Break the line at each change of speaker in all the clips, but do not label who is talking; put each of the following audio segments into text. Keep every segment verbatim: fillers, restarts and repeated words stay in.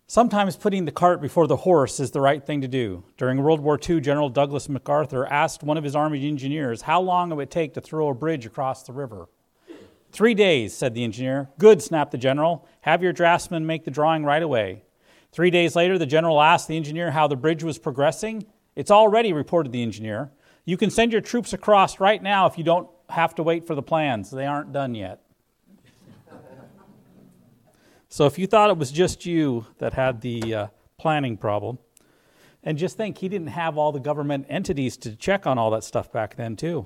Sometimes putting the cart before the horse is the right thing to do. During World War Two, General Douglas MacArthur asked one of his Army engineers how long it would take to throw a bridge across the river. Three days, said the engineer. Good, snapped the general. Have your draftsman make the drawing right away. Three days later, the general asked the engineer how the bridge was progressing. It's all ready, reported the engineer. You can send your troops across right now if you don't have to wait for the plans. They aren't done yet. So if you thought it was just you that had the uh, planning problem, and just think, he didn't have all the government entities to check on all that stuff back then too.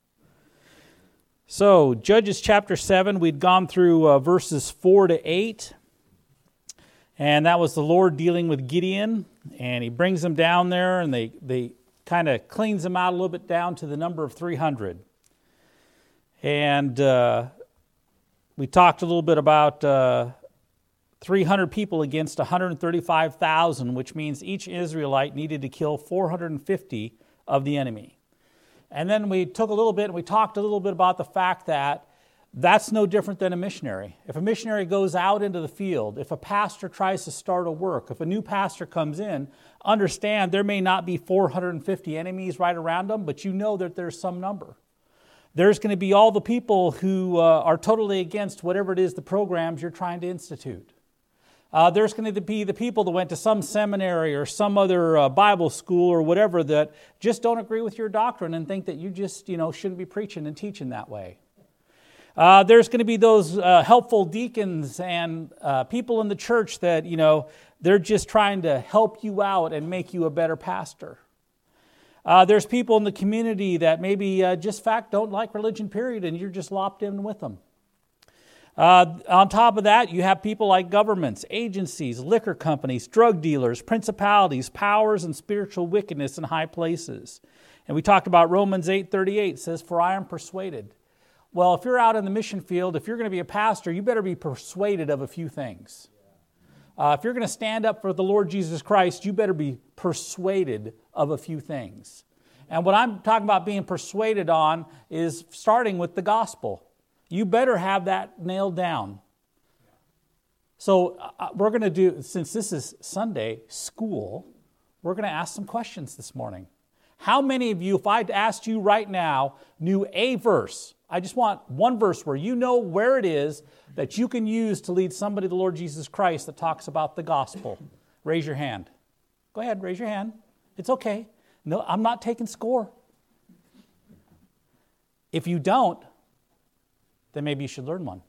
So Judges chapter seven, we'd gone through uh, verses four to eight, and that was the Lord dealing with Gideon, and he brings them down there, and they, they kind of cleans them out a little bit down to the number of three hundred. And uh, we talked a little bit about Uh, three hundred people against one hundred thirty-five thousand, which means each Israelite needed to kill four hundred fifty of the enemy. And then we took a little bit and we talked a little bit about the fact that that's no different than a missionary. If a missionary goes out into the field, if a pastor tries to start a work, if a new pastor comes in, understand there may not be four hundred fifty enemies right around them, but you know that there's some number. There's going to be all the people who uh, are totally against whatever it is the programs you're trying to institute. Uh, there's going to be the people that went to some seminary or some other uh, Bible school or whatever that just don't agree with your doctrine and think that you just, you know, shouldn't be preaching and teaching that way. Uh, there's going to be those uh, helpful deacons and uh, people in the church that, you know, they're just trying to help you out and make you a better pastor. Uh, there's people in the community that maybe uh, just fact don't like religion, period, and you're just lopped in with them. Uh, on top of that, you have people like governments, agencies, liquor companies, drug dealers, principalities, powers, and spiritual wickedness in high places. And we talked about Romans eight thirty-eight, says, "For I am persuaded." Well, if you're out in the mission field, if you're going to be a pastor, you better be persuaded of a few things. Uh, if you're going to stand up for the Lord Jesus Christ, you better be persuaded of a few things. And what I'm talking about being persuaded on is starting with the gospel. You better have that nailed down. So uh, we're going to do, since this is Sunday school, we're going to ask some questions this morning. How many of you, if I'd asked you right now, knew a verse? I just want one verse where you know where it is that you can use to lead somebody to the Lord Jesus Christ that talks about the gospel. Raise your hand. Go ahead, raise your hand. It's okay. No, I'm not taking score. If you don't, then maybe you should learn one.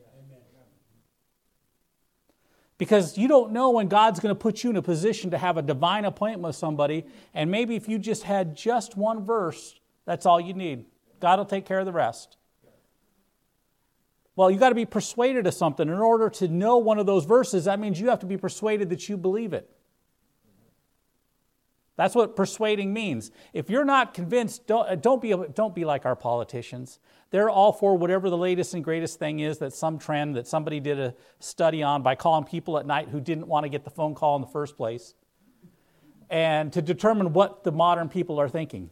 Because you don't know when God's going to put you in a position to have a divine appointment with somebody, and maybe if you just had just one verse, that's all you need. God will take care of the rest. Well, you got to be persuaded of something. In order to know one of those verses, that means you have to be persuaded that you believe it. That's what persuading means. If you're not convinced, don't, don't be, don't be like our politicians. They're all for whatever the latest and greatest thing is, that some trend that somebody did a study on by calling people at night who didn't want to get the phone call in the first place, and to determine what the modern people are thinking.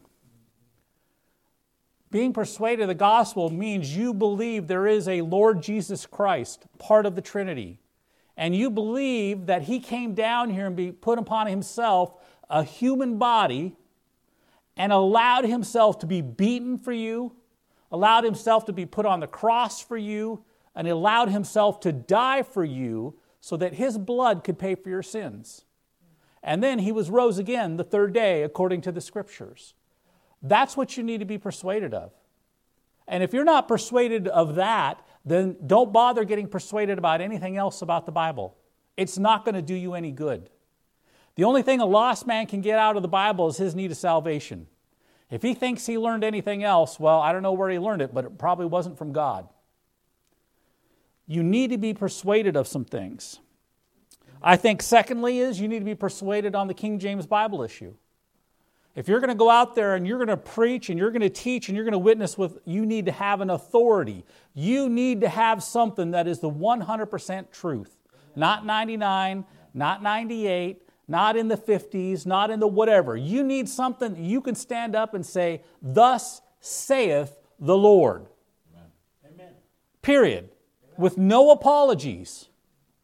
Being persuaded of the gospel means you believe there is a Lord Jesus Christ, part of the Trinity, and you believe that He came down here and be put upon Himself a human body and allowed Himself to be beaten for you, allowed Himself to be put on the cross for you, and allowed Himself to die for you so that His blood could pay for your sins. And then He was rose again the third day according to the Scriptures. That's what you need to be persuaded of. And if you're not persuaded of that, then don't bother getting persuaded about anything else about the Bible. It's not going to do you any good. The only thing a lost man can get out of the Bible is his need of salvation. If he thinks he learned anything else, well, I don't know where he learned it, but it probably wasn't from God. You need to be persuaded of some things. I think secondly is you need to be persuaded on the King James Bible issue. If you're going to go out there and you're going to preach and you're going to teach and you're going to witness with, you need to have an authority. You need to have something that is the one hundred percent truth. Not ninety-nine, not ninety-eight, not in the fifties, not in the whatever. You need something you can stand up and say, "Thus saith the Lord." Amen. Period. With no apologies.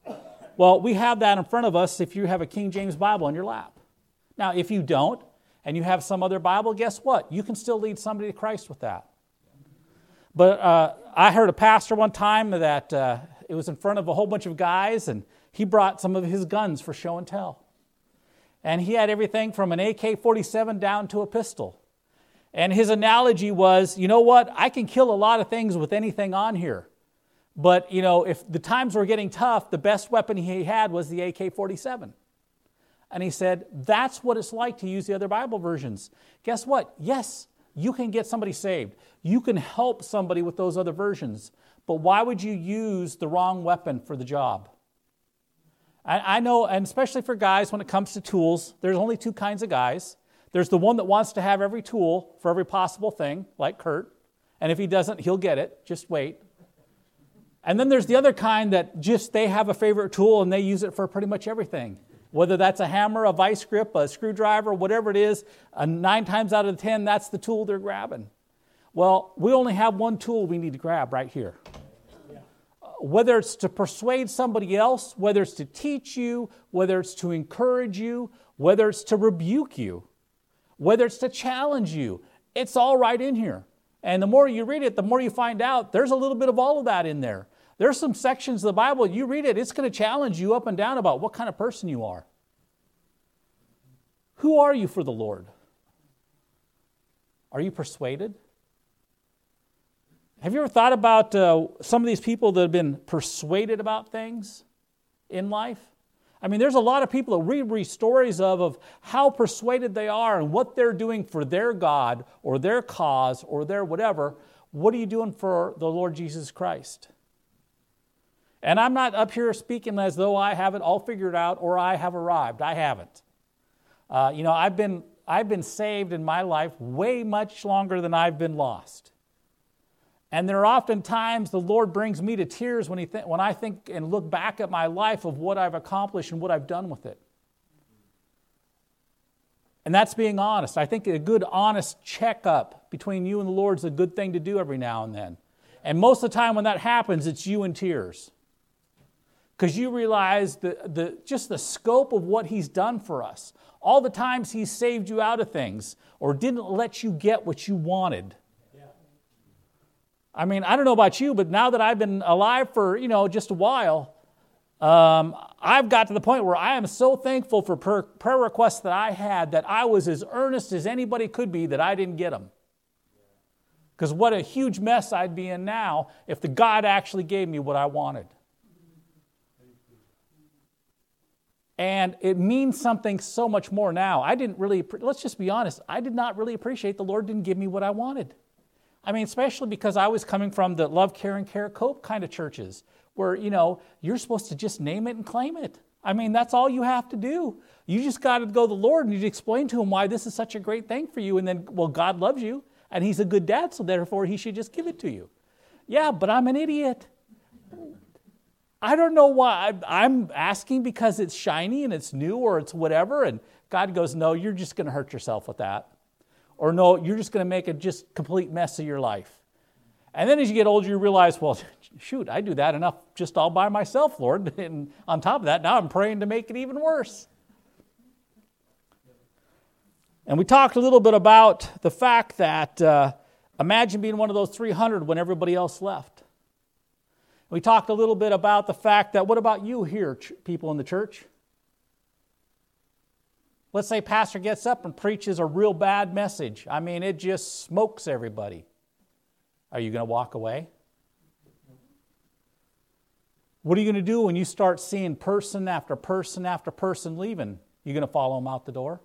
Well, we have that in front of us if you have a King James Bible in your lap. Now, if you don't, and you have some other Bible, guess what? You can still lead somebody to Christ with that. But uh, I heard a pastor one time that uh, it was in front of a whole bunch of guys, and he brought some of his guns for show and tell. And he had everything from an A K forty-seven down to a pistol. And his analogy was, you know what? I can kill a lot of things with anything on here. But, you know, if the times were getting tough, the best weapon he had was the A K forty-seven. And he said, that's what it's like to use the other Bible versions. Guess what? Yes, you can get somebody saved. You can help somebody with those other versions. But why would you use the wrong weapon for the job? I, I know, and especially for guys, when it comes to tools, there's only two kinds of guys. There's the one that wants to have every tool for every possible thing, like Kurt. And if he doesn't, he'll get it. Just wait. And then there's the other kind that just they have a favorite tool and they use it for pretty much everything. Whether that's a hammer, a vice grip, a screwdriver, whatever it is, uh, nine times out of the ten, that's the tool they're grabbing. Well, we only have one tool we need to grab right here. Yeah. Uh, whether it's to persuade somebody else, whether it's to teach you, whether it's to encourage you, whether it's to rebuke you, whether it's to challenge you, it's all right in here. And the more you read it, the more you find out there's a little bit of all of that in there. There's some sections of the Bible, you read it, it's going to challenge you up and down about what kind of person you are. Who are you for the Lord? Are you persuaded? Have you ever thought about uh, some of these people that have been persuaded about things in life? I mean, there's a lot of people that we read stories of, of how persuaded they are and what they're doing for their God or their cause or their whatever. What are you doing for the Lord Jesus Christ? And I'm not up here speaking as though I have it all figured out or I have arrived. I haven't. Uh, you know, I've been I've been saved in my life way much longer than I've been lost. And there are often times the Lord brings me to tears when he th- when I think and look back at my life of what I've accomplished and what I've done with it. And that's being honest. I think a good, honest checkup between you and the Lord is a good thing to do every now and then. And most of the time when that happens, it's you in tears. Because you realize the, the, just the scope of what he's done for us. All the times he's saved you out of things or didn't let you get what you wanted. Yeah. I mean, I don't know about you, but now that I've been alive for, you know, just a while, um, I've got to the point where I am so thankful for prayer, prayer requests that I had that I was as earnest as anybody could be that I didn't get them. Because what a huge mess I'd be in now if the God actually gave me what I wanted. And it means something so much more now. I didn't really, let's just be honest, I did not really appreciate the Lord didn't give me what I wanted. I mean, especially because I was coming from the love, care, and care, cope kind of churches where, you know, you're supposed to just name it and claim it. I mean, that's all you have to do. You just got to go to the Lord and you explain to him why this is such a great thing for you. And then, well, God loves you and he's a good dad, so therefore he should just give it to you. Yeah, but I'm an idiot. I don't know why. I'm asking because it's shiny and it's new or it's whatever. And God goes, no, you're just going to hurt yourself with that. Or no, you're just going to make a just complete mess of your life. And then as you get older, you realize, well, shoot, I do that enough just all by myself, Lord. And on top of that, now I'm praying to make it even worse. And we talked a little bit about the fact that uh, imagine being one of those three hundred when everybody else left. We talked a little bit about the fact that, what about you here, ch- people in the church? Let's say pastor gets up and preaches a real bad message. I mean, it just smokes everybody. Are you going to walk away? What are you going to do when you start seeing person after person after person leaving? You going to follow them out the door?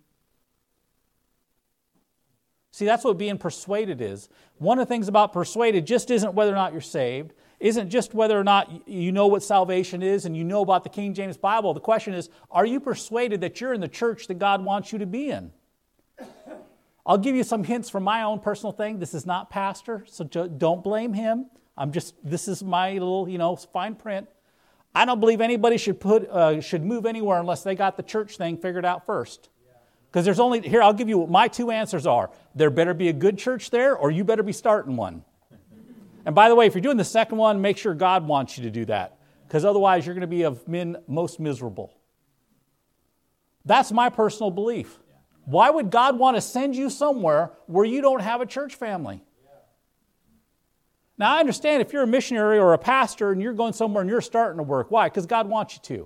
See, that's what being persuaded is. One of the things about persuaded just isn't whether or not you're saved, isn't just whether or not you know what salvation is and you know about the King James Bible. The question is, are you persuaded that you're in the church that God wants you to be in? I'll give you some hints from my own personal thing. This is not pastor, so don't blame him. I'm just, this is my little, you know, fine print. I don't believe anybody should put uh, should move anywhere unless they got the church thing figured out first. Because there's only, here, I'll give you what my two answers are. There better be a good church there, or you better be starting one. And by the way, if you're doing the second one, make sure God wants you to do that. because otherwise you're going to be of men most miserable. That's my personal belief. Why would God want to send you somewhere where you don't have a church family? Now, I understand if you're a missionary or a pastor and you're going somewhere and you're starting to work. Why? Because God wants you to.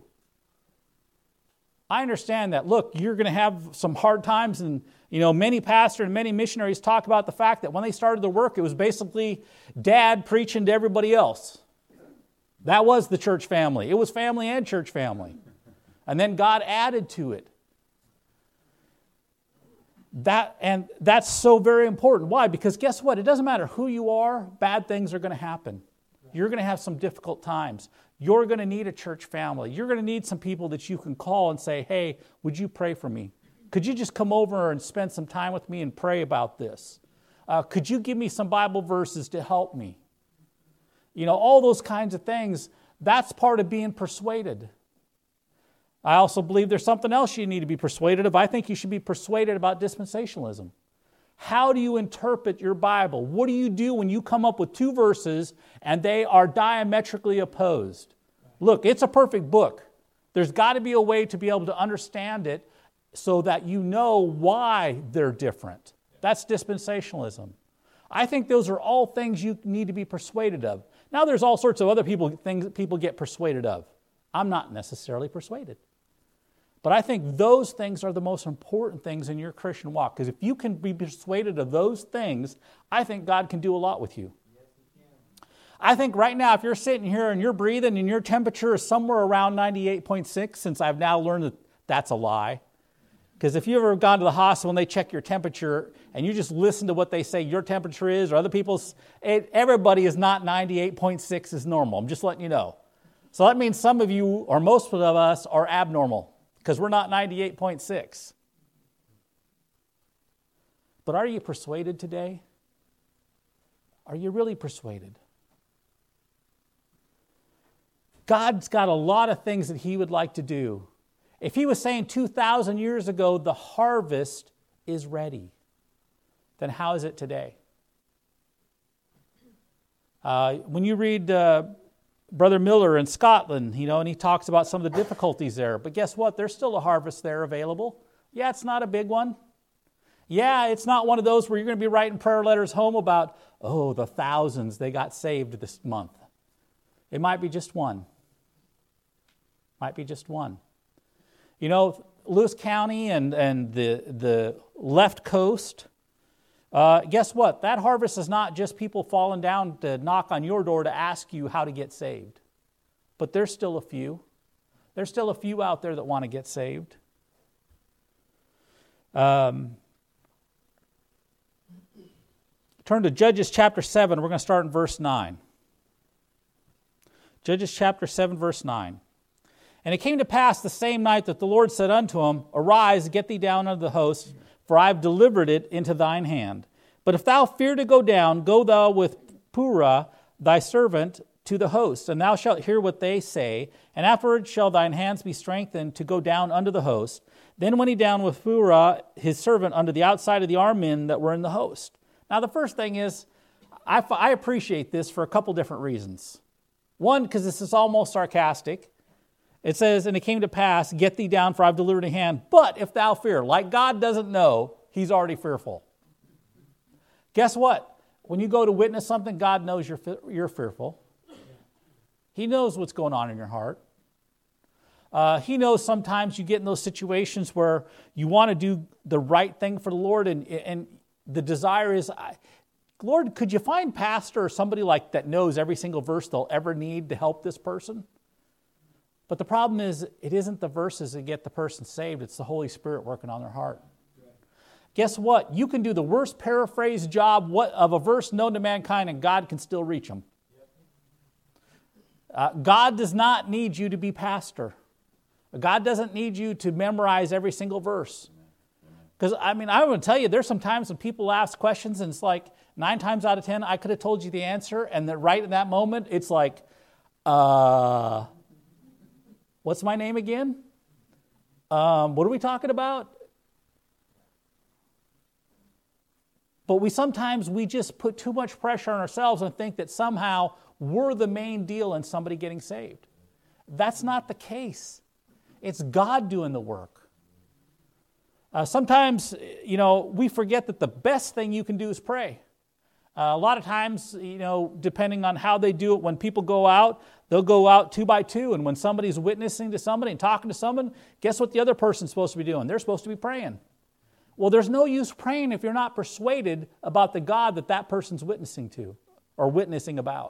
I understand that. Look, you're going to have some hard times, and you know, many pastors and many missionaries talk about the fact that when they started the work, it was basically dad preaching to everybody else. That was the church family. It was family and church family. And then God added to it. That and that's so very important. Why? Because guess what? It doesn't matter who you are, bad things are going to happen. You're going to have some difficult times. You're going to need a church family. You're going to need some people that you can call and say, hey, would you pray for me? Could you just come over and spend some time with me and pray about this? Uh, could you give me some Bible verses to help me? You know, all those kinds of things, that's part of being persuaded. I also believe there's something else you need to be persuaded of. I think you should be persuaded about dispensationalism. How do you interpret your Bible? What do you do when you come up with two verses and they are diametrically opposed? Look, it's a perfect book. There's got to be a way to be able to understand it so that you know why they're different. That's dispensationalism. I think those are all things you need to be persuaded of. Now there's all sorts of other people things that people get persuaded of. I'm not necessarily persuaded. But I think those things are the most important things in your Christian walk. Because if you can be persuaded of those things, I think God can do a lot with you. Yes, He can. I think right now, if you're sitting here and you're breathing and your temperature is somewhere around ninety-eight point six, since I've now learned that that's a lie. Because if you've ever gone to the hospital and they check your temperature and you just listen to what they say your temperature is or other people's, it, everybody is not ninety-eight point six is normal. I'm just letting you know. So that means some of you, or most of us, are abnormal. Because we're not ninety-eight point six. But are you persuaded today? Are you really persuaded? God's got a lot of things that He would like to do. If He was saying two thousand years ago, the harvest is ready, then how is it today? Uh, when you read Uh, Brother Miller in Scotland, you know, and he talks about some of the difficulties there. But guess what? There's still a harvest there available. Yeah, it's not a big one. Yeah, it's not one of those where you're going to be writing prayer letters home about, oh, the thousands they got saved this month. It might be just one. Might be just one. You know, Lewis County and, and the, the left coast, Uh, guess what? That harvest is not just people falling down to knock on your door to ask you how to get saved. But there's still a few. There's still a few out there that want to get saved. Um, turn to Judges chapter seven. We're going to start in verse nine. Judges chapter seven, verse nine. And it came to pass the same night that the Lord said unto him, Arise, get thee down unto the host, for I have delivered it into thine hand. But if thou fear to go down, go thou with Purah thy servant to the host, and thou shalt hear what they say, and afterward shall thine hands be strengthened to go down unto the host. Then went he down with Purah his servant unto the outside of the armed men that were in the host. Now the first thing is, I, I appreciate this for a couple different reasons. One, because this is almost sarcastic. It says, and it came to pass, get thee down, for I have delivered a hand. But if thou fear, like God doesn't know, He's already fearful. Guess what? When you go to witness something, God knows you're, you're fearful. He knows what's going on in your heart. Uh, he knows sometimes you get in those situations where you want to do the right thing for the Lord, and, and the desire is, Lord, could you find pastor or somebody like that knows every single verse they'll ever need to help this person? But the problem is, it isn't the verses that get the person saved. It's the Holy Spirit working on their heart. Yeah. Guess what? You can do the worst paraphrase job of a verse known to mankind, and God can still reach them. Uh, God does not need you to be pastor. God doesn't need you to memorize every single verse. Because, I mean, I want to tell you, there's some times when people ask questions, and it's like, nine times out of ten, I could have told you the answer, and that right in that moment, it's like, uh... what's my name again? Um, what are we talking about? But we sometimes, we just put too much pressure on ourselves and think that somehow we're the main deal in somebody getting saved. That's not the case. It's God doing the work. Uh, sometimes, you know, we forget that the best thing you can do is pray. Uh, a lot of times, you know, depending on how they do it, when people go out, they'll go out two by two. And when somebody's witnessing to somebody and talking to someone, guess what the other person's supposed to be doing? They're supposed to be praying. Well, there's no use praying if you're not persuaded about the God that that person's witnessing to or witnessing about.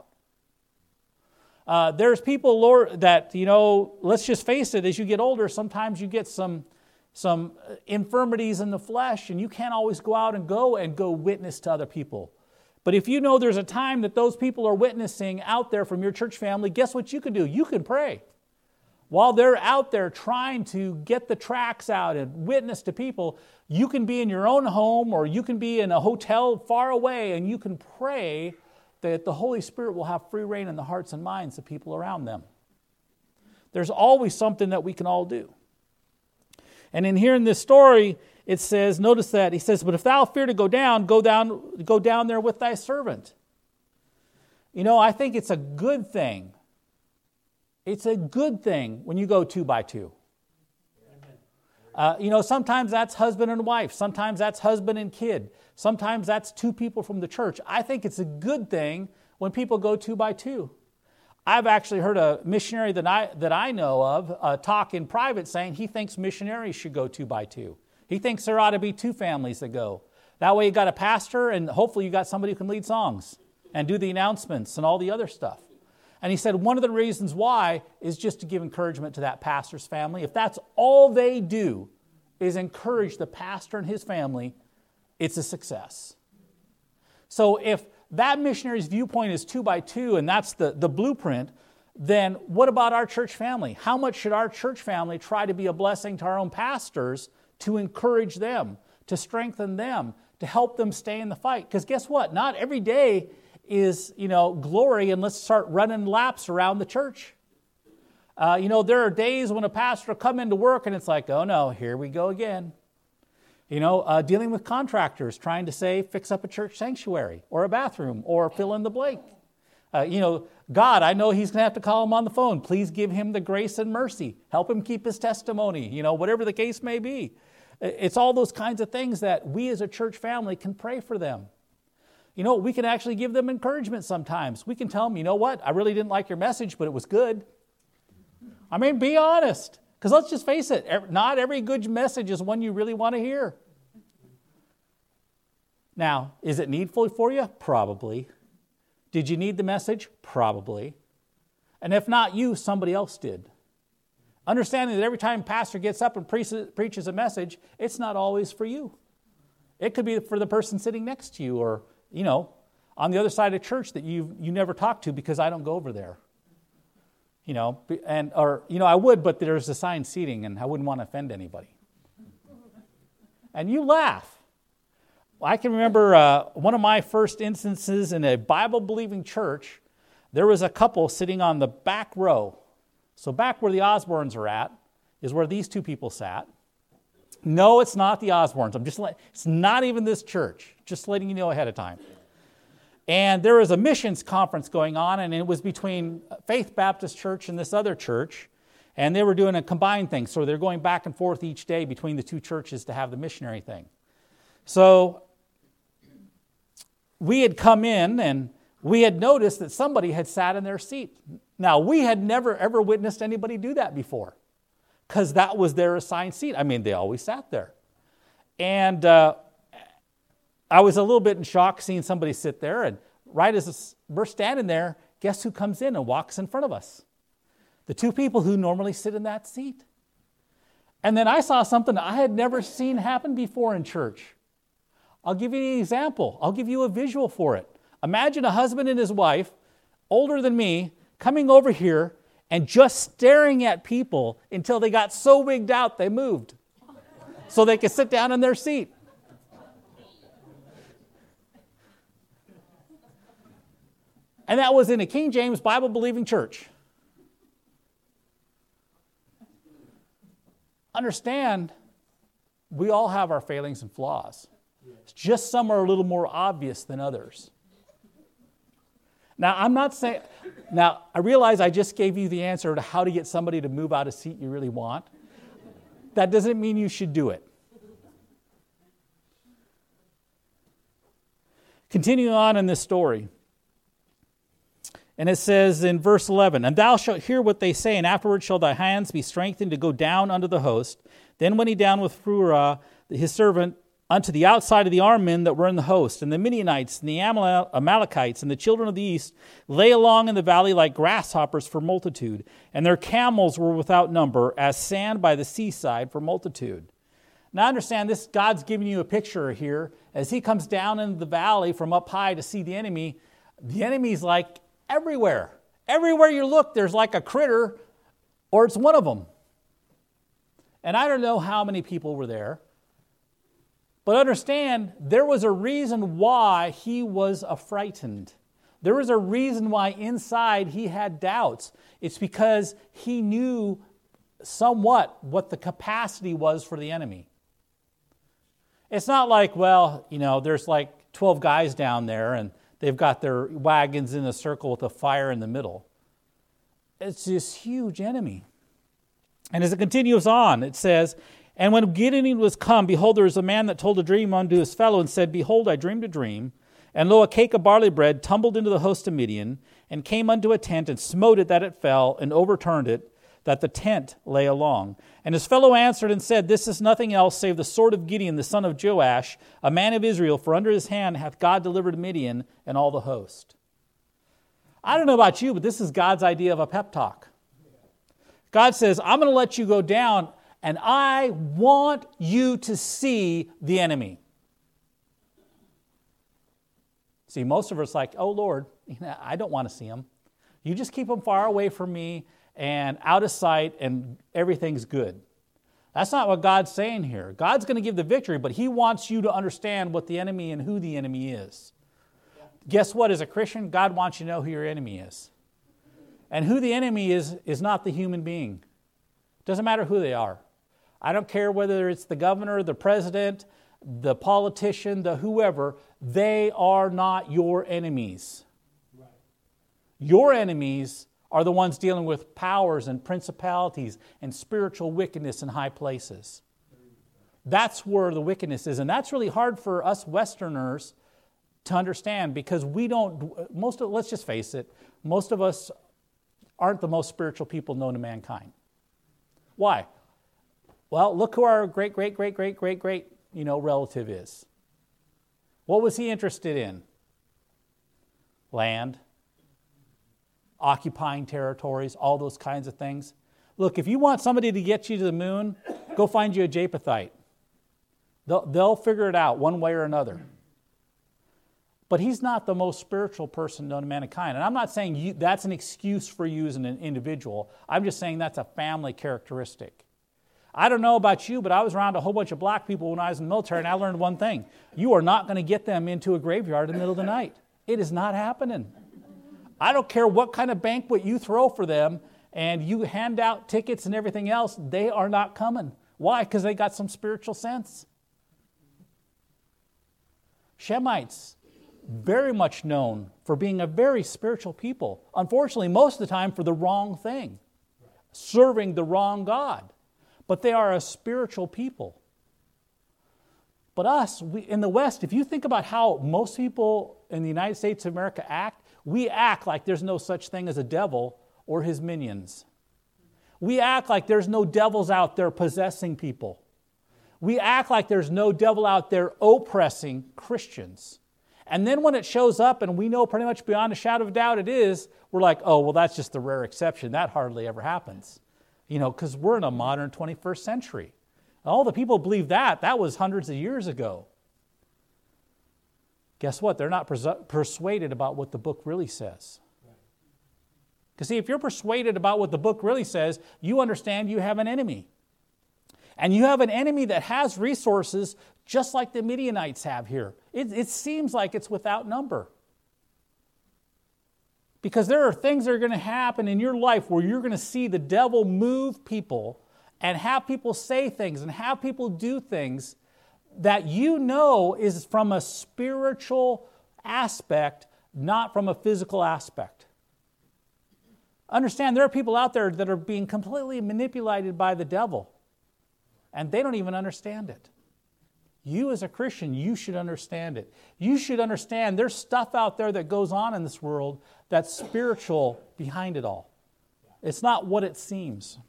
Uh, there's people, Lord, that, you know, let's just face it, as you get older, sometimes you get some, some infirmities in the flesh, and you can't always go out and go and go witness to other people. But if you know there's a time that those people are witnessing out there from your church family, guess what you can do? You can pray. While they're out there trying to get the tracts out and witness to people, you can be in your own home or you can be in a hotel far away and you can pray that the Holy Spirit will have free reign in the hearts and minds of people around them. There's always something that we can all do. And in here in this story, it says, notice that, he says, but if thou fear to go down, go down, go down there with thy servant. You know, I think it's a good thing. It's a good thing when you go two by two. Uh, you know, sometimes that's husband and wife. Sometimes that's husband and kid. Sometimes that's two people from the church. I think it's a good thing when people go two by two. I've actually heard a missionary that I, that I know of uh, talk in private saying he thinks missionaries should go two by two. He thinks there ought to be two families that go. That way you got a pastor and hopefully you got somebody who can lead songs and do the announcements and all the other stuff. And he said one of the reasons why is just to give encouragement to that pastor's family. If that's all they do is encourage the pastor and his family, it's a success. So if that missionary's viewpoint is two by two and that's the, the blueprint, then what about our church family? How much should our church family try to be a blessing to our own pastors to encourage them, to strengthen them, to help them stay in the fight? Because guess what? Not every day is, you know, glory and let's start running laps around the church. Uh, you know, there are days when a pastor will come into work and it's like, oh no, here we go again. You know, uh, dealing with contractors trying to say, fix up a church sanctuary or a bathroom or fill in the blank. Uh, you know, God, I know he's going to have to call him on the phone. Please give him the grace and mercy. Help him keep his testimony, you know, whatever the case may be. It's all those kinds of things that we as a church family can pray for them. You know, we can actually give them encouragement sometimes. We can tell them, you know what, I really didn't like your message, but it was good. I mean, be honest. Because let's just face it, not every good message is one you really want to hear. Now, is it needful for you? Probably. Did you need the message? Probably. And if not you, somebody else did. Understanding that every time a pastor gets up and pre- preaches a message, it's not always for you. It could be for the person sitting next to you or, you know, on the other side of church that you you never talk to because I don't go over there. You know, and or, you know, I would, but there's assigned seating and I wouldn't want to offend anybody. And you laugh. I can remember uh, one of my first instances in a Bible-believing church, there was a couple sitting on the back row. So back where the Osbornes are at is where these two people sat. No, it's not the Osbornes. I'm just letting, it's not even this church. Just letting you know ahead of time. And there was a missions conference going on, and it was between Faith Baptist Church and this other church, and they were doing a combined thing. So they're going back and forth each day between the two churches to have the missionary thing. So we had come in, and we had noticed that somebody had sat in their seat. Now, we had never, ever witnessed anybody do that before, because that was their assigned seat. I mean, they always sat there. And uh, I was a little bit in shock seeing somebody sit there, and right as we're standing there, guess who comes in and walks in front of us? The two people who normally sit in that seat. And then I saw something I had never seen happen before in church. I'll give you an example. I'll give you a visual for it. Imagine a husband and his wife, older than me, coming over here and just staring at people until they got so wigged out they moved so they could sit down in their seat. And that was in a King James Bible-believing church. Understand, we all have our failings and flaws. It's just some are a little more obvious than others. Now, I'm not saying, now, I realize I just gave you the answer to how to get somebody to move out a seat you really want. That doesn't mean you should do it. Continuing on in this story. And it says in verse eleven, and thou shalt hear what they say, and afterward shall thy hands be strengthened to go down unto the host. Then went he down with Phurah, his servant, unto the outside of the armed men that were in the host. And the Midianites and the Amal- Amalekites and the children of the east lay along in the valley like grasshoppers for multitude. And their camels were without number, as sand by the seaside for multitude. Now understand this, God's giving you a picture here. As he comes down into the valley from up high to see the enemy, the enemy's like everywhere. Everywhere you look, there's like a critter, or it's one of them. And I don't know how many people were there. But understand, there was a reason why he was affrighted. There was a reason why inside he had doubts. It's because he knew somewhat what the capacity was for the enemy. It's not like, well, you know, there's like twelve guys down there and they've got their wagons in a circle with a fire in the middle. It's this huge enemy. And as it continues on, it says, and when Gideon was come, behold, there was a man that told a dream unto his fellow, and said, behold, I dreamed a dream. And lo, a cake of barley bread tumbled into the host of Midian, and came unto a tent, and smote it that it fell, and overturned it, that the tent lay along. And his fellow answered and said, this is nothing else save the sword of Gideon, the son of Joash, a man of Israel, for under his hand hath God delivered Midian and all the host. I don't know about you, but this is God's idea of a pep talk. God says, I'm going to let you go down, and I want you to see the enemy. See, most of us are like, oh, Lord, I don't want to see him. You just keep him far away from me and out of sight, and everything's good. That's not what God's saying here. God's going to give the victory, but he wants you to understand what the enemy and who the enemy is. Yeah. Guess what? As a Christian, God wants you to know who your enemy is. And who the enemy is, is not the human being. Doesn't matter who they are. I don't care whether it's the governor, the president, the politician, the whoever. They are not your enemies. Right. Your enemies are the ones dealing with powers and principalities and spiritual wickedness in high places. That's where the wickedness is. And that's really hard for us Westerners to understand, because we don't, most of, let's just face it, most of us aren't the most spiritual people known to mankind. Why? Well, look who our great, great, great, great, great, great, you know, relative is. What was he interested in? Land, occupying territories, all those kinds of things. Look, if you want somebody to get you to the moon, go find you a Japhethite. They'll, they'll figure it out one way or another. But he's not the most spiritual person known to mankind. And I'm not saying you, that's an excuse for you as an individual. I'm just saying that's a family characteristic. I don't know about you, but I was around a whole bunch of black people when I was in the military, and I learned one thing. You are not going to get them into a graveyard in the middle of the night. It is not happening. I don't care what kind of banquet you throw for them, and you hand out tickets and everything else, they are not coming. Why? Because they got some spiritual sense. Shemites, very much known for being a very spiritual people. Unfortunately, most of the time for the wrong thing, serving the wrong God. But they are a spiritual people. But us, we, in the West, if you think about how most people in the United States of America act, we act like there's no such thing as a devil or his minions. We act like there's no devils out there possessing people. We act like there's no devil out there oppressing Christians. And then when it shows up, and we know pretty much beyond a shadow of a doubt it is, we're like, oh, well, that's just the rare exception. That hardly ever happens. You know, because we're in a modern twenty-first century. All the people believe that. That was hundreds of years ago. Guess what? They're not pers- persuaded about what the book really says. Because see, if you're persuaded about what the book really says, you understand you have an enemy. And you have an enemy that has resources just like the Midianites have here. It, it seems like it's without number. Because there are things that are going to happen in your life where you're going to see the devil move people and have people say things and have people do things that you know is from a spiritual aspect not from a physical aspect. Understand, there are people out there that are being completely manipulated by the devil, and they don't even understand it. You as a Christian, you should understand it. You should understand there's stuff out there that goes on in this world that's spiritual behind it all. It's not what it seems.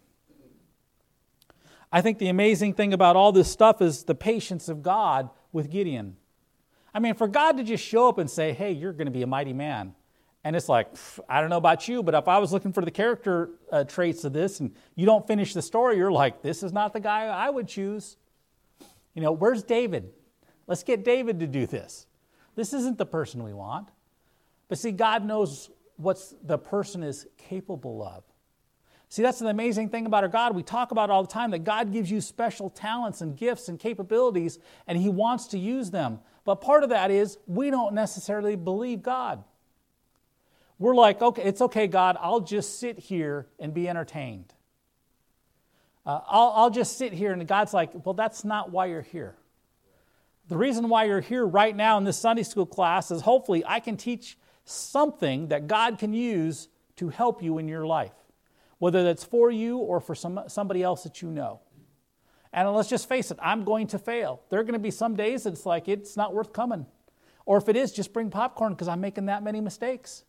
I think the amazing thing about all this stuff is the patience of God with Gideon. I mean, for God to just show up and say, hey, you're going to be a mighty man. And it's like, I don't know about you, but if I was looking for the character uh, traits of this and you don't finish the story, you're like, this is not the guy I would choose. You know, where's David? Let's get David to do this. This isn't the person we want. But see, God knows what the person is capable of. See, that's an amazing thing about our God. We talk about it all the time, that God gives you special talents and gifts and capabilities, and He wants to use them. But part of that is we don't necessarily believe God. We're like, okay, it's okay, God, I'll just sit here and be entertained. Uh, I'll, I'll just sit here, and God's like, well, that's not why you're here. The reason why you're here right now in this Sunday school class is hopefully I can teach something that God can use to help you in your life, whether that's for you or for some, somebody else that you know. And let's just face it, I'm going to fail. There are going to be some days that it's like it's not worth coming. Or if it is, just bring popcorn because I'm making that many mistakes.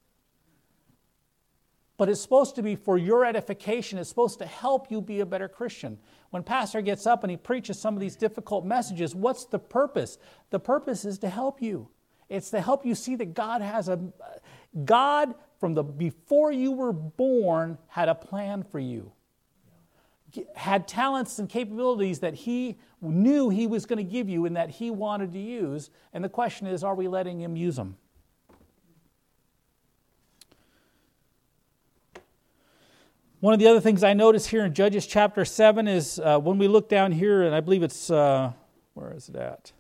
But it's supposed to be for your edification. It's supposed to help you be a better Christian. When pastor gets up and he preaches some of these difficult messages, what's the purpose? The purpose is to help you. It's to help you see that God has a... God, from the before you were born, had a plan for you. Had talents and capabilities that He knew He was going to give you and that He wanted to use. And the question is, are we letting Him use them? One of the other things I notice here in Judges chapter seven is uh, when we look down here, and I believe it's, uh, where is it at?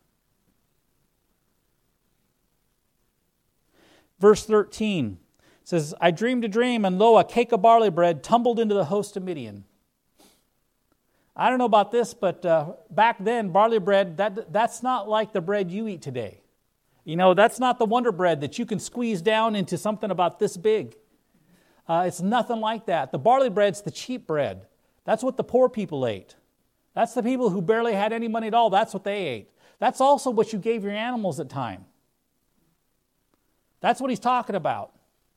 Verse thirteen says, I dreamed a dream, and lo, a cake of barley bread tumbled into the host of Midian. I don't know about this, but uh, back then, barley bread, that that's not like the bread you eat today. You know, that's not the Wonder Bread that you can squeeze down into something about this big. Uh, it's nothing like that. The barley bread's the cheap bread. That's what the poor people ate. That's the people who barely had any money at all. That's what they ate. That's also what you gave your animals at time. That's what he's talking about.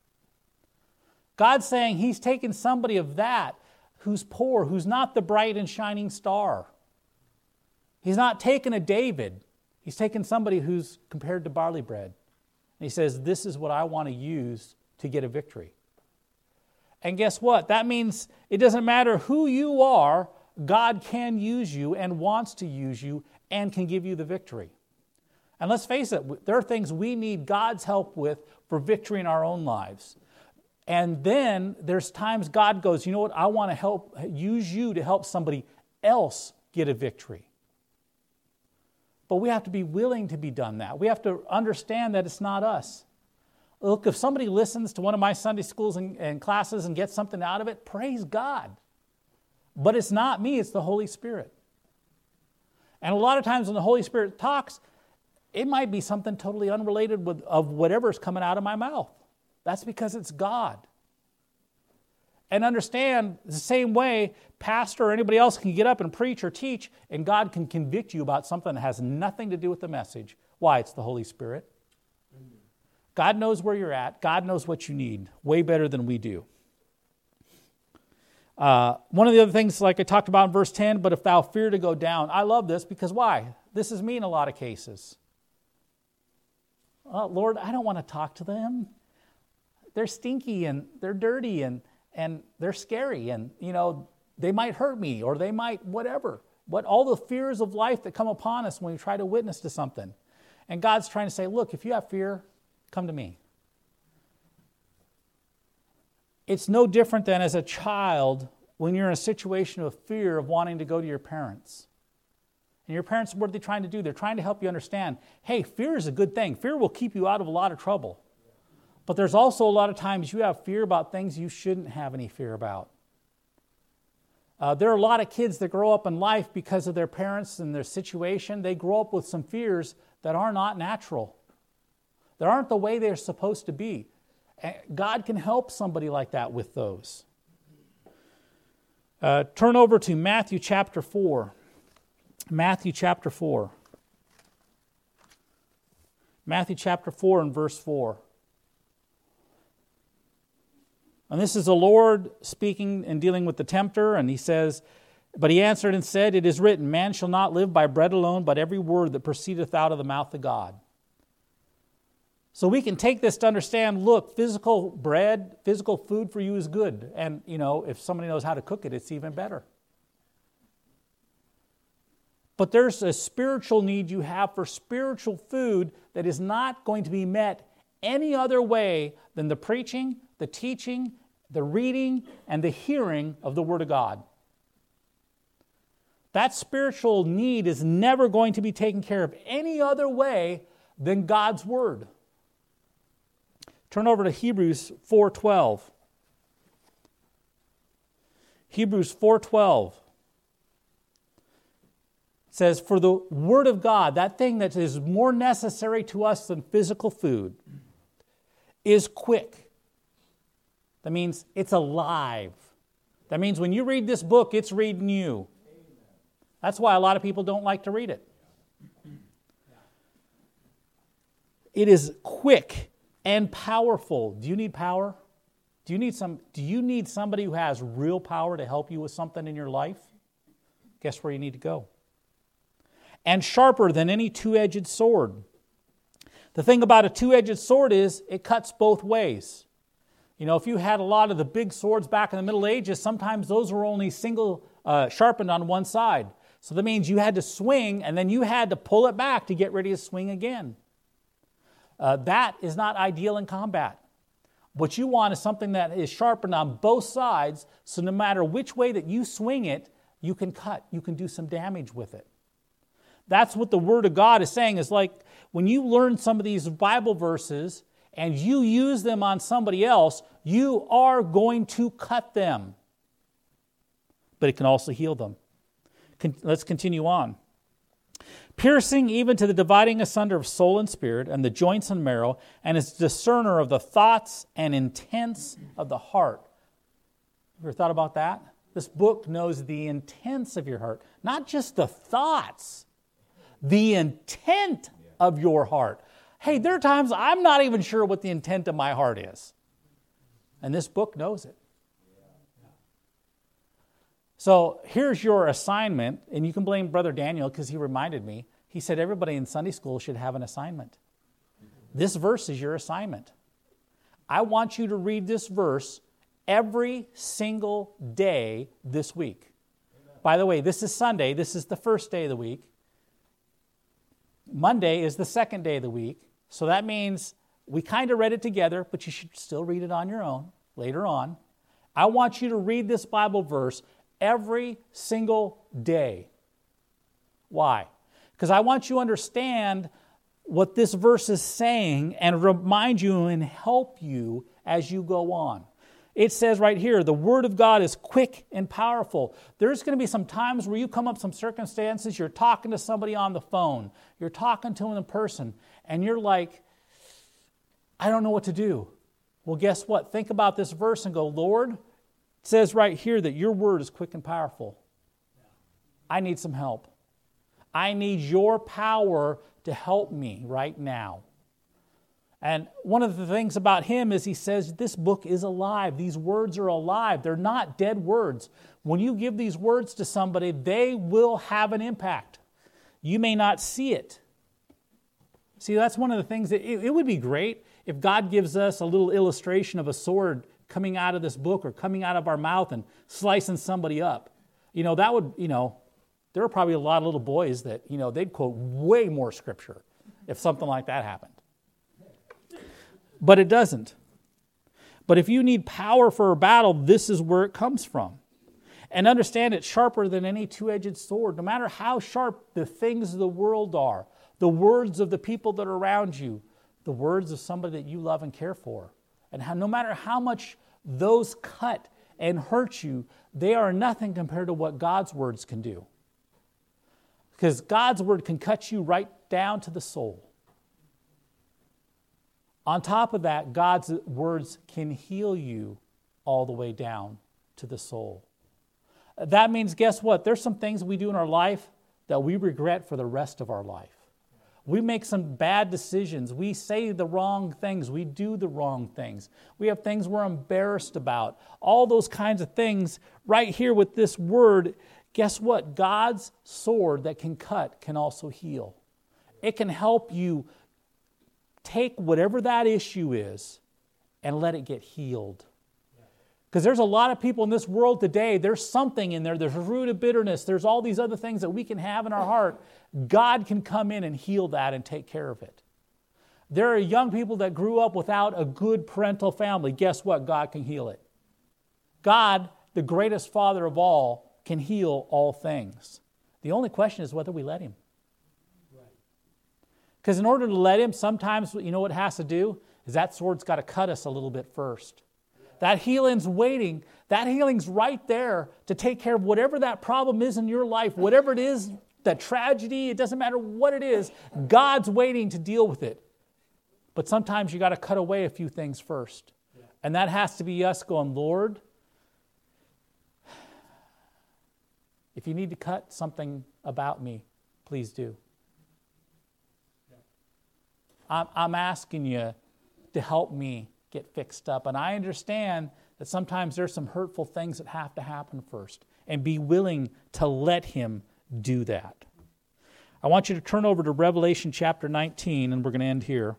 God's saying He's taken somebody of that who's poor, who's not the bright and shining star. He's not taken a David. He's taken somebody who's compared to barley bread. And He says, this is what I want to use to get a victory. And guess what? That means it doesn't matter who you are, God can use you and wants to use you and can give you the victory. And let's face it, there are things we need God's help with for victory in our own lives. And then there's times God goes, you know what, I want to help use you to help somebody else get a victory. But we have to be willing to be done that. We have to understand that it's not us. Look, if somebody listens to one of my Sunday schools and, and classes and gets something out of it, praise God. But it's not me, it's the Holy Spirit. And a lot of times when the Holy Spirit talks, it might be something totally unrelated with of whatever's coming out of my mouth. That's because it's God. And understand, the same way, pastor or anybody else can get up and preach or teach, and God can convict you about something that has nothing to do with the message. Why? It's the Holy Spirit. God knows where you're at. God knows what you need way better than we do. Uh, one of the other things, like I talked about in verse ten, but if thou fear to go down. I love this because why? This is me in a lot of cases. Oh, Lord, I don't want to talk to them. They're stinky and they're dirty and, and they're scary and, you know, they might hurt me or they might whatever. But all the fears of life that come upon us when we try to witness to something. And God's trying to say, look, if you have fear, come to me. It's no different than as a child when you're in a situation of fear of wanting to go to your parents. And your parents, what are they trying to do? They're trying to help you understand, hey, fear is a good thing. Fear will keep you out of a lot of trouble. But there's also a lot of times you have fear about things you shouldn't have any fear about. Uh, there are a lot of kids that grow up in life because of their parents and their situation. They grow up with some fears that are not natural. They aren't the way they're supposed to be. God can help somebody like that with those. Uh, turn over to Matthew chapter four. Matthew chapter four. Matthew chapter four and verse four. And this is the Lord speaking and dealing with the tempter, and he says, "But he answered and said, It is written, Man shall not live by bread alone, but every word that proceedeth out of the mouth of God." So we can take this to understand, look, physical bread, physical food for you is good. And, you know, if somebody knows how to cook it, it's even better. But there's a spiritual need you have for spiritual food that is not going to be met any other way than the preaching, the teaching, the reading, and the hearing of the Word of God. That spiritual need is never going to be taken care of any other way than God's Word. Turn over to Hebrews four twelve. Hebrews four twelve says, "For the Word of God," that thing that is more necessary to us than physical food, "is quick." That means it's alive. That means when you read this book, it's reading you. That's why a lot of people don't like to read it. It is quick and powerful. Do you need power? Do you need some? Do you need somebody who has real power to help you with something in your life? Guess where you need to go. And sharper than any two-edged sword. The thing about a two-edged sword is it cuts both ways. You know, if you had a lot of the big swords back in the Middle Ages, sometimes those were only single uh, sharpened on one side. So that means you had to swing and then you had to pull it back to get ready to swing again. Uh, that is not ideal in combat. What you want is something that is sharpened on both sides, so no matter which way that you swing it, you can cut, you can do some damage with it. That's what the Word of God is saying. Is like when you learn some of these Bible verses and you use them on somebody else, you are going to cut them. But it can also heal them. Con- let's continue on. Piercing even to the dividing asunder of soul and spirit, and the joints and marrow, and is discerner of the thoughts and intents of the heart. You ever thought about that? This book knows the intents of your heart, not just the thoughts, the intent of your heart. Hey, there are times I'm not even sure what the intent of my heart is. And this book knows it. So here's your assignment, and you can blame Brother Daniel because he reminded me. He said everybody in Sunday school should have an assignment. This verse is your assignment. I want you to read this verse every single day this week. Amen. By the way, this is Sunday. This is the first day of the week. Monday is the second day of the week. So that means we kind of read it together, but you should still read it on your own later on. I want you to read this Bible verse every single day. Why? Because I want you to understand what this verse is saying and remind you and help you as you go on. It says right here, the Word of God is quick and powerful. There's going to be some times where you come up some circumstances, you're talking to somebody on the phone, you're talking to them in person, and you're like, I don't know what to do. Well, guess what? Think about this verse and go, Lord, it says right here that your word is quick and powerful. I need some help. I need your power to help me right now. And one of the things about him is he says this book is alive. These words are alive. They're not dead words. When you give these words to somebody, they will have an impact. You may not see it. See, that's one of the things that it, it would be great if God gives us a little illustration of a sword coming out of this book or coming out of our mouth and slicing somebody up. You know, that would, you know, there are probably a lot of little boys that, you know, they'd quote way more scripture if something like that happened. But it doesn't. But if you need power for a battle, this is where it comes from. And understand it's sharper than any two-edged sword. No matter how sharp the things of the world are, the words of the people that are around you, the words of somebody that you love and care for, and how, no matter how much those cut and hurt you, they are nothing compared to what God's words can do. Because God's word can cut you right down to the soul. On top of that, God's words can heal you all the way down to the soul. That means, guess what? There's some things we do in our life that we regret for the rest of our life. We make some bad decisions. We say the wrong things. We do the wrong things. We have things we're embarrassed about. All those kinds of things right here with this word. Guess what? God's sword that can cut can also heal. It can help you take whatever that issue is and let it get healed. Because there's a lot of people in this world today, there's something in there, there's a root of bitterness, there's all these other things that we can have in our heart. God can come in and heal that and take care of it. There are young people that grew up without a good parental family. Guess what? God can heal it. God, the greatest Father of all, can heal all things. The only question is whether we let Him. Because in order to let Him, sometimes, you know what it has to do? Is that sword's got to cut us a little bit first. That healing's waiting. That healing's right there to take care of whatever that problem is in your life, whatever it is, that tragedy, it doesn't matter what it is, God's waiting to deal with it. But sometimes you got to cut away a few things first. Yeah. And that has to be us going, Lord, if you need to cut something about me, please do. Yeah. I'm, I'm asking you to help me get fixed up. And I understand that sometimes there's some hurtful things that have to happen first. And be willing to let Him do that. I want you to turn over to Revelation chapter nineteen, and we're going to end here.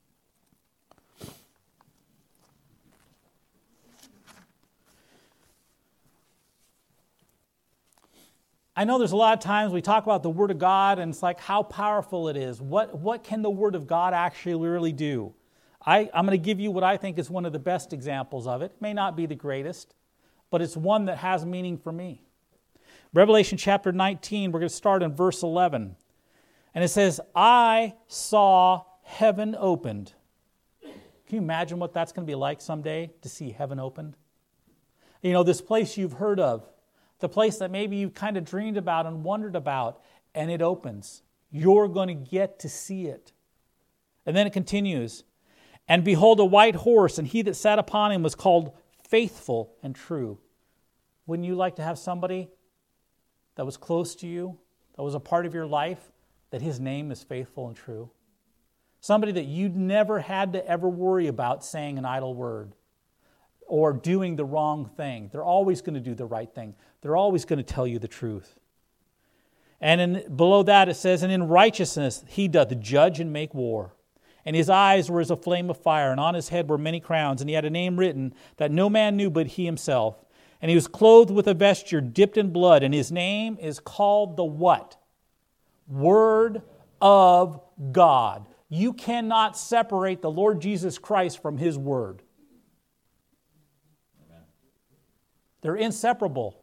I know there's a lot of times we talk about the Word of God, and it's like how powerful it is. What, what can the Word of God actually really do? I, I'm going to give you what I think is one of the best examples of it. It may not be the greatest, but it's one that has meaning for me. Revelation chapter nineteen, we're going to start in verse eleven. And it says, I saw heaven opened. Can you imagine what that's going to be like someday, to see heaven opened? You know, this place you've heard of, the place that maybe you've kind of dreamed about and wondered about, and it opens. You're going to get to see it. And then it continues. And behold, a white horse, and he that sat upon him was called Faithful and True. Wouldn't you like to have somebody that was close to you, that was a part of your life, that his name is faithful and true? Somebody that you'd never had to ever worry about saying an idle word or doing the wrong thing. They're always going to do the right thing. They're always going to tell you the truth. And in, below that it says, and in righteousness he doth judge and make war. And his eyes were as a flame of fire, and on his head were many crowns, and he had a name written that no man knew but he himself. And he was clothed with a vesture dipped in blood, and his name is called the what? Word of God. You cannot separate the Lord Jesus Christ from His Word. Amen. They're inseparable.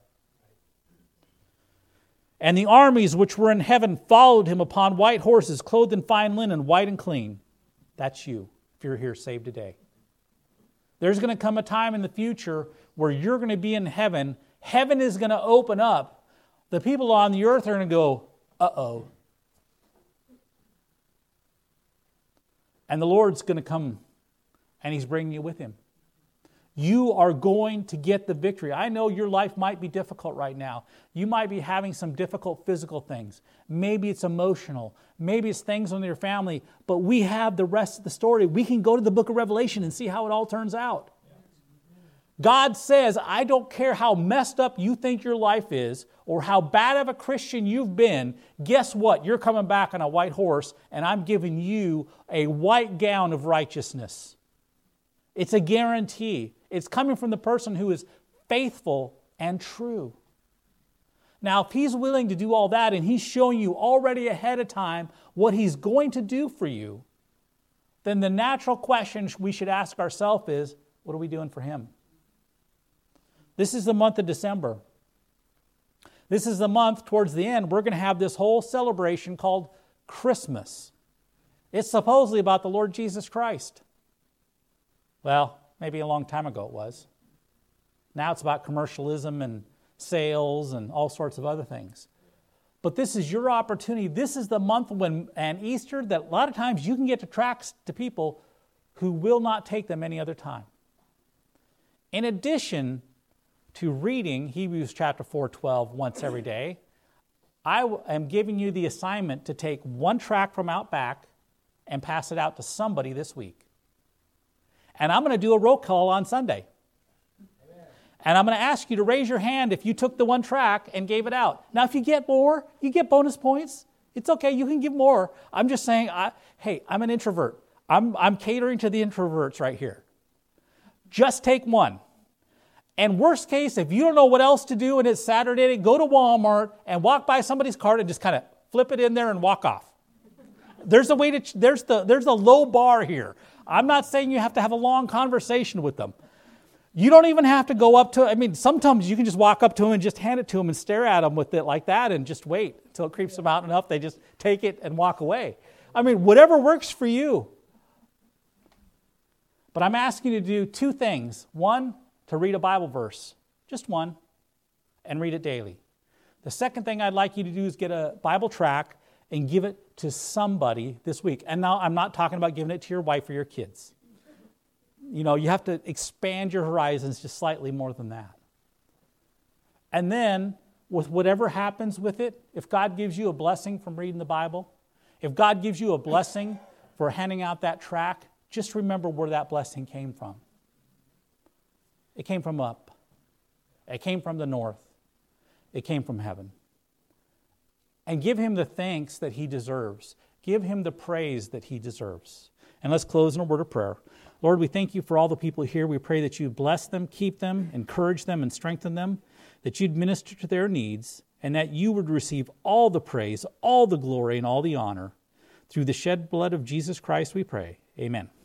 And the armies which were in heaven followed him upon white horses, clothed in fine linen, white and clean. That's you, if you're here saved today. There's going to come a time in the future where you're going to be in heaven. Heaven is going to open up. The people on the earth are going to go, uh-oh. And the Lord's going to come, and He's bringing you with Him. You are going to get the victory. I know your life might be difficult right now. You might be having some difficult physical things. Maybe it's emotional. Maybe it's things in your family. But we have the rest of the story. We can go to the book of Revelation and see how it all turns out. God says, I don't care how messed up you think your life is or how bad of a Christian you've been. Guess what? You're coming back on a white horse, and I'm giving you a white gown of righteousness. It's a guarantee. It's coming from the person who is faithful and true. Now, if He's willing to do all that and He's showing you already ahead of time what He's going to do for you, then the natural question we should ask ourselves is, what are we doing for Him? This is the month of December. This is the month towards the end. We're going to have this whole celebration called Christmas. It's supposedly about the Lord Jesus Christ. Well, maybe a long time ago it was. Now it's about commercialism and sales and all sorts of other things. But this is your opportunity. This is the month when, and Easter, that a lot of times you can get to tracts to people who will not take them any other time. In addition to reading Hebrews chapter four twelve once every day, I am giving you the assignment to take one tract from Outback and pass it out to somebody this week. And I'm going to do a roll call on Sunday. Amen. And I'm going to ask you to raise your hand if you took the one tract and gave it out. Now, if you get more, you get bonus points. It's okay, you can give more. I'm just saying, I, hey, I'm an introvert. I'm, I'm catering to the introverts right here. Just take one. And worst case, if you don't know what else to do and it's Saturday, go to Walmart and walk by somebody's cart and just kind of flip it in there and walk off. There's a way to, there's the, there's a low bar here. I'm not saying you have to have a long conversation with them. You don't even have to go up to, I mean, sometimes you can just walk up to them and just hand it to them and stare at them with it like that and just wait until it creeps them out enough. They just take it and walk away. I mean, whatever works for you. But I'm asking you to do two things. One, to read a Bible verse, just one, and read it daily. The second thing I'd like you to do is get a Bible tract and give it to somebody this week. And now I'm not talking about giving it to your wife or your kids. You know, you have to expand your horizons just slightly more than that. And then, with whatever happens with it, if God gives you a blessing from reading the Bible, if God gives you a blessing for handing out that tract, just remember where that blessing came from. It came from up. It came from the north. It came from heaven. And give him the thanks that he deserves. Give him the praise that he deserves. And let's close in a word of prayer. Lord, we thank you for all the people here. We pray that you bless them, keep them, encourage them, and strengthen them, that you'd minister to their needs, and that you would receive all the praise, all the glory, and all the honor. Through the shed blood of Jesus Christ we pray. Amen.